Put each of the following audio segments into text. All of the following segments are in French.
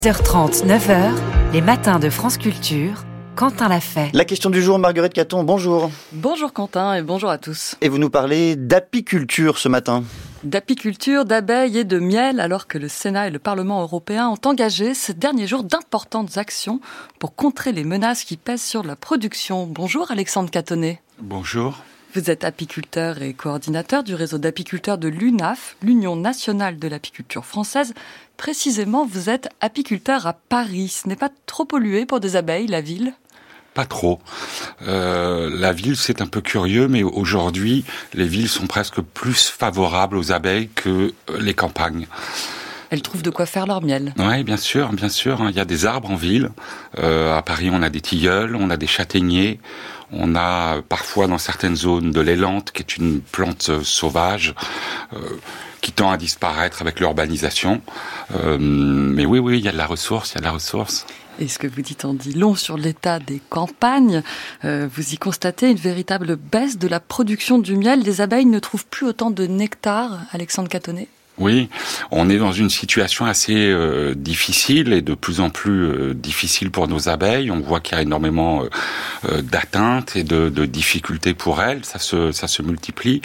6h30, 9h, les matins de France Culture, Quentin l'a fait. La question du jour, Marguerite Caton, bonjour. Bonjour Quentin et bonjour à tous. Et vous nous parlez d'apiculture ce matin. D'apiculture, d'abeilles et de miel, alors que le Sénat et le Parlement européen ont engagé ces derniers jours d'importantes actions pour contrer les menaces qui pèsent sur la production. Bonjour Alexandre Catonnet. Bonjour. Vous êtes apiculteur et coordinateur du réseau d'apiculteurs de l'UNAF, l'Union nationale de l'apiculture française. Précisément, vous êtes apiculteur à Paris. Ce n'est pas trop pollué pour des abeilles, la ville ? Pas trop. La ville, c'est un peu curieux, mais aujourd'hui, les villes sont presque plus favorables aux abeilles que les campagnes. Elles trouvent de quoi faire leur miel. Oui, bien sûr. Il y a des arbres en ville. À Paris, on a des tilleuls, on a des châtaigniers. On a parfois dans certaines zones de l'élante, qui est une plante sauvage, qui tend à disparaître avec l'urbanisation. Mais oui, il y a de la ressource. Et ce que vous dites en dit long sur l'état des campagnes. Vous y constatez une véritable baisse de la production du miel. Les abeilles ne trouvent plus autant de nectar, Alexandre Catonnet ? Oui, on est dans une situation assez difficile et de plus en plus difficile pour nos abeilles. On voit qu'il y a énormément d'atteintes et de difficultés pour elles. Ça se multiplie.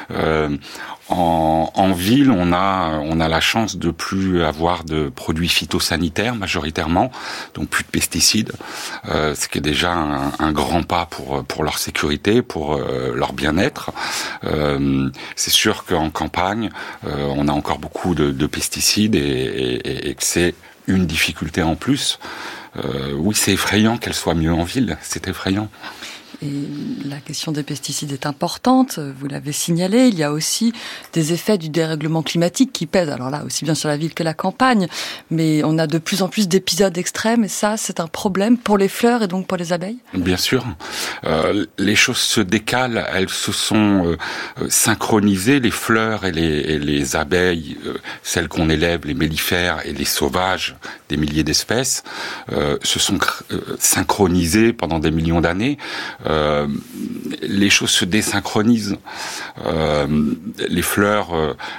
En ville, on a la chance de plus avoir de produits phytosanitaires majoritairement, donc plus de pesticides, ce qui est déjà un grand pas pour leur sécurité, pour leur bien-être. C'est sûr qu'en campagne, on a encore beaucoup de pesticides et que c'est une difficulté en plus. Oui, c'est effrayant qu'elle soit mieux en ville, c'est effrayant. Et la question des pesticides est importante, vous l'avez signalé. Il y a aussi des effets du dérèglement climatique qui pèsent, alors là, aussi bien sur la ville que la campagne. Mais on a de plus en plus d'épisodes extrêmes et ça, c'est un problème pour les fleurs et donc pour les abeilles ? Bien sûr. Les choses se décalent, elles se sont synchronisées. Les fleurs et les abeilles, celles qu'on élève, les mellifères et les sauvages, des milliers d'espèces, se sont synchronisées pendant des millions d'années. Les choses se désynchronisent. Les fleurs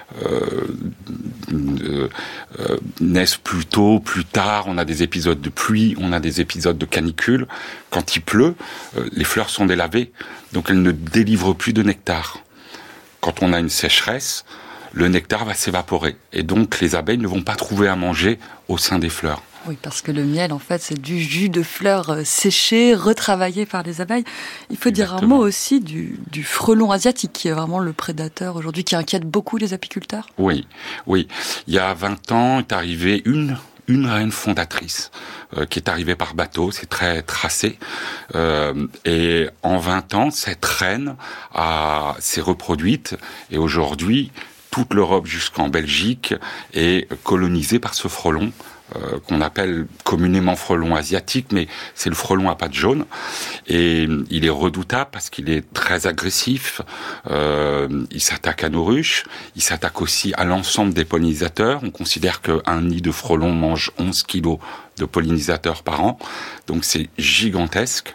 naissent plus tôt, plus tard. On a des épisodes de pluie, on a des épisodes de canicule. Quand il pleut, les fleurs sont délavées, donc elles ne délivrent plus de nectar. Quand on a une sécheresse, le nectar va s'évaporer. Et donc les abeilles ne vont pas trouver à manger au sein des fleurs. Oui, parce que le miel, en fait, c'est du jus de fleurs séché, retravaillé par les abeilles. Il faut dire un mot aussi du frelon asiatique, qui est vraiment le prédateur aujourd'hui, qui inquiète beaucoup les apiculteurs. Oui. Il y a 20 ans est arrivée une reine fondatrice qui est arrivée par bateau, c'est très tracé. Et en 20 ans, cette reine s'est reproduite et aujourd'hui, toute l'Europe jusqu'en Belgique est colonisée par ce frelon qu'on appelle communément frelon asiatique, mais c'est le frelon à pattes jaunes. Et il est redoutable parce qu'il est très agressif. Il s'attaque à nos ruches. Il s'attaque aussi à l'ensemble des pollinisateurs. On considère qu'un nid de frelon mange 11 kilos de pollinisateurs par an. Donc c'est gigantesque.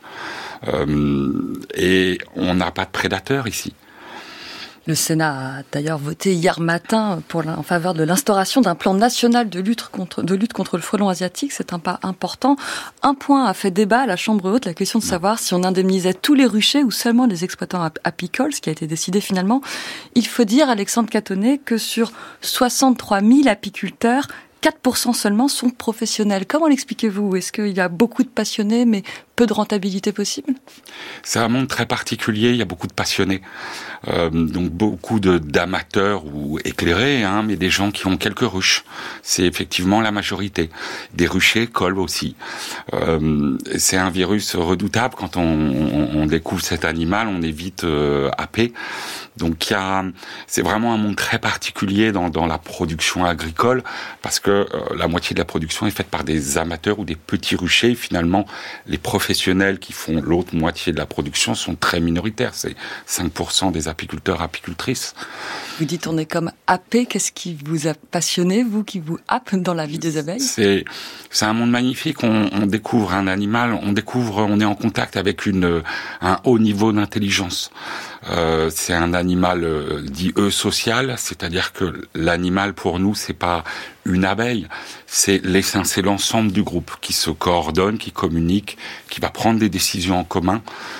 Et on n'a pas de prédateurs ici. Le Sénat a d'ailleurs voté hier matin en faveur de l'instauration d'un plan national de lutte contre le frelon asiatique. C'est un pas important. Un point a fait débat à la Chambre haute, la question de savoir si on indemnisait tous les ruchers ou seulement les exploitants apicoles, ce qui a été décidé finalement. Il faut dire, Alexandre Catonnet, que sur 63 000 apiculteurs, 4% seulement sont professionnels. Comment l'expliquez-vous ? Est-ce qu'il y a beaucoup de passionnés, mais peu de rentabilité possible ? C'est un monde très particulier, il y a beaucoup de passionnés. Donc beaucoup d'amateurs ou éclairés, mais des gens qui ont quelques ruches. C'est effectivement la majorité. Des ruchers collent aussi. C'est un virus redoutable. Quand on découvre cet animal, on est vite happé. Donc c'est vraiment un monde très particulier dans la production agricole, parce que la moitié de la production est faite par des amateurs ou des petits ruchers. Et finalement, les professionnels qui font l'autre moitié de la production sont très minoritaires. C'est 5% des apiculteurs, apicultrices. Vous dites on est comme happé. Qu'est-ce qui vous a passionné, vous, qui vous happe dans la vie des abeilles ? C'est un monde magnifique. On découvre un animal, on est en contact avec un haut niveau d'intelligence. C'est un animal dit social, c'est-à-dire que l'animal pour nous c'est pas une abeille, c'est l'ensemble du groupe qui se coordonne, qui communique, qui va prendre des décisions en commun.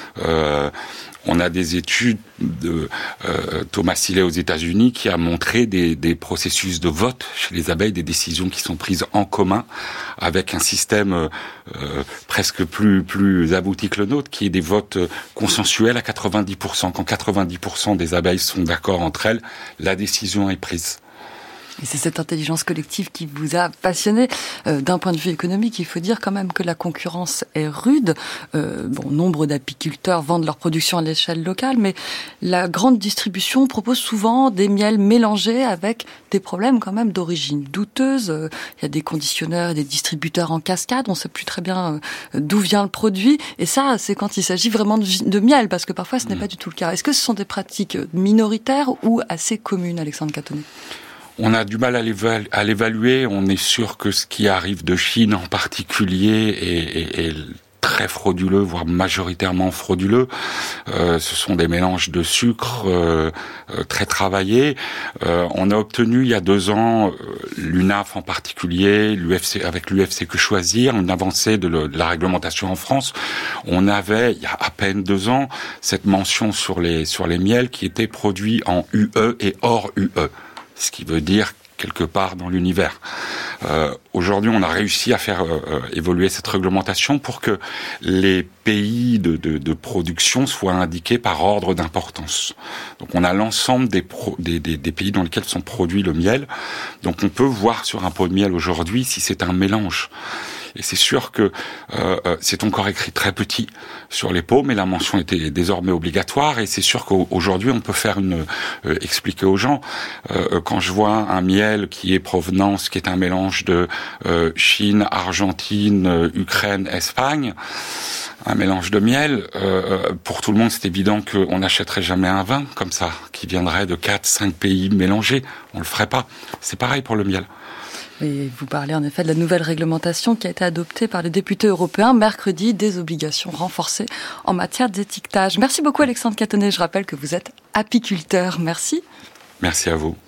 On a des études de Thomas Seeley aux États-Unis qui a montré des processus de vote chez les abeilles, des décisions qui sont prises en commun avec un système presque plus abouti que le nôtre, qui est des votes consensuels à 90%. Quand 90% des abeilles sont d'accord entre elles, la décision est prise. Et c'est cette intelligence collective qui vous a passionné. D'un point de vue économique, il faut dire quand même que la concurrence est rude. Nombre d'apiculteurs vendent leur production à l'échelle locale, mais la grande distribution propose souvent des miels mélangés avec des problèmes quand même d'origine douteuse. Il y a des conditionneurs et des distributeurs en cascade. On ne sait plus très bien d'où vient le produit. Et ça, c'est quand il s'agit vraiment de miel, parce que parfois ce n'est pas du tout le cas. Est-ce que ce sont des pratiques minoritaires ou assez communes, Alexandre Catonnet ? On a du mal à l'évaluer. On est sûr que ce qui arrive de Chine en particulier est très frauduleux, voire majoritairement frauduleux. Ce sont des mélanges de sucre très travaillés. On a obtenu il y a 2 ans, l'UNAF en particulier, avec l'UFC Que Choisir, une avancée de la réglementation en France. On avait, il y a à peine 2 ans, cette mention sur les miels qui étaient produits en UE et hors UE. Ce qui veut dire quelque part dans l'univers. Aujourd'hui, on a réussi à faire évoluer cette réglementation pour que les pays de production soient indiqués par ordre d'importance. Donc, on a l'ensemble des pays dans lesquels sont produits le miel. Donc, on peut voir sur un pot de miel aujourd'hui si c'est un mélange. Et c'est sûr que c'est encore écrit très petit sur les pots, mais la mention était désormais obligatoire. Et c'est sûr qu'aujourd'hui, on peut faire expliquer aux gens. Quand je vois un miel qui est un mélange de Chine, Argentine, Ukraine, Espagne, un mélange de miel, pour tout le monde, c'est évident qu'on n'achèterait jamais un vin comme ça, qui viendrait de 4-5 pays mélangés. On le ferait pas. C'est pareil pour le miel. Et vous parlez en effet de la nouvelle réglementation qui a été adoptée par les députés européens mercredi, des obligations renforcées en matière d'étiquetage. Merci beaucoup Alexandre Catonnet, je rappelle que vous êtes apiculteur. Merci. Merci à vous.